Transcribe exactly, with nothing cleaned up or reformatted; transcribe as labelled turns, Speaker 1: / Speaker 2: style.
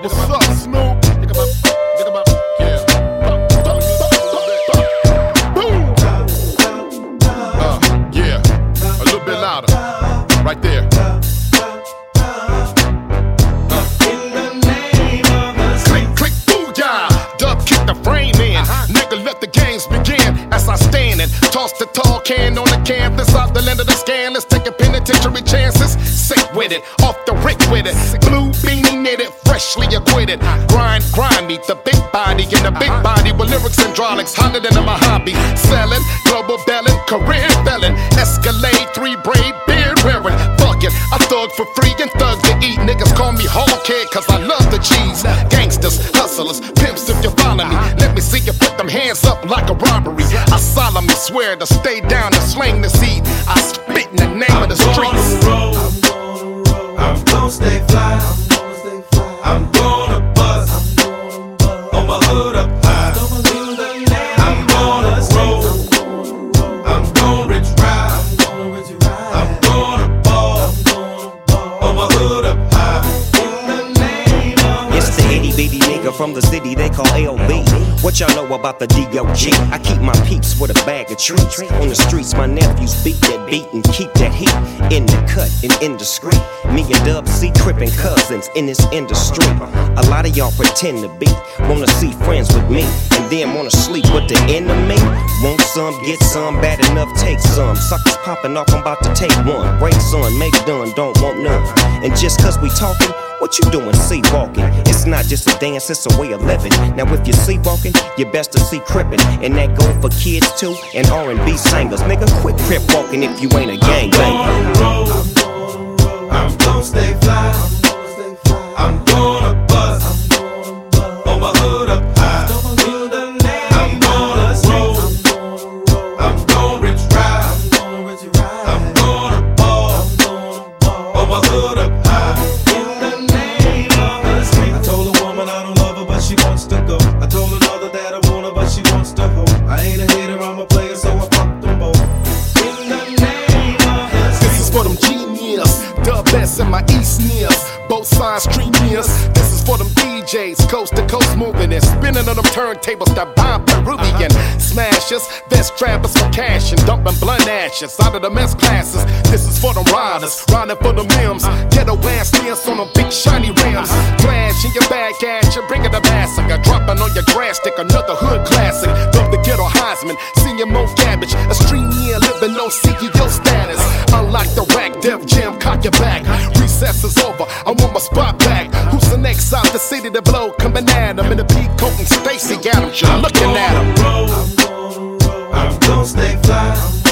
Speaker 1: What's up, Snoop? Think about, think about, yeah. Boom. Uh, yeah. A little bit louder. Right there. Uh. Click, click, booyah. Dub kick the frame in. Nigga, let the games begin. As I stand and toss the tall can on the canvas off the land of the scan. Let's take a penitentiary chances. Sick with it, off the rick with it. Blue beanie knitted, freshly acquitted. Grind, grind me, the big body in the big body with lyrics and hydraulics hotter than a Mojave. Selling, global belling, career felon. Escalade, three braid, beard wearing. Fuck it, I thug for free and thug to eat. Niggas call me hog kid cause I love the cheese. Gangsters, hustlers, pimps if you follow me. Let me see you put them hands up like a robbery. I solemnly swear to stay down and slang the seed. I spit in the name of the streets.
Speaker 2: I'm gon' stay fly. I'm gonna bust on my hood up high. I'm gonna roll. I'm gonna rich ride. I'm gonna ball on my hood up high.
Speaker 3: It's the itty bitty nigga from the city they call L B. What y'all know about the D O G? I keep my peeps with a bag of treats. On the streets, my nephews beat that beat and keep that heat. In the cut and indiscreet. Me and Dub C crippin' cousins in this industry. A lot of y'all pretend to be. Wanna see friends with me. And then wanna sleep with the enemy. Want some, get some, bad enough, take some. Suckers popping off, I'm about to take one. Break son, make done, don't want none. And just cause we talking, what you doing, sleepwalking? It's not just a dance, it's a way of living. Now if you're sleepwalking, you best to see crippin'. And that go for kids too, and R and B singers. Nigga, quit crip walking if you ain't a gangbanger.
Speaker 2: I'm gon' stay fly. I'm gonna bust on my hood up high. I'm gonna roll. I'm gonna rich ride. I'm gonna ball on my hood up high. I told a woman I don't love her, but she wants to go. I told another that I want her, but she wants to hoe. I ain't a hater, I'm a player, so I fuck them both. In the name of
Speaker 1: This is for them genius, Dub S and my East nears. Both sides streamiers. This is for them D Js, coast to coast moving and spinning on them turntables that bomb Peruvian smashers. Best trappers for cash and dumping blunt ashes out of the mess classes. This is for them riders, riding for them limbs. Ghetto ass dance on them big shiny rims. Flash in your bag at you, bringing the massacre. Dropping on your grass stick, another hood classic. Dub the ghetto Heisman, senior Mo Cabbage. A stream year living on C E O status. Unlock the rack, Def Jam, cock your back. Recess is over, I want my spot back. Who's the next out the city to blow? Coming at him in the peacoat and Stacy Adams. You're looking at him.
Speaker 2: I'm gonna stay fly.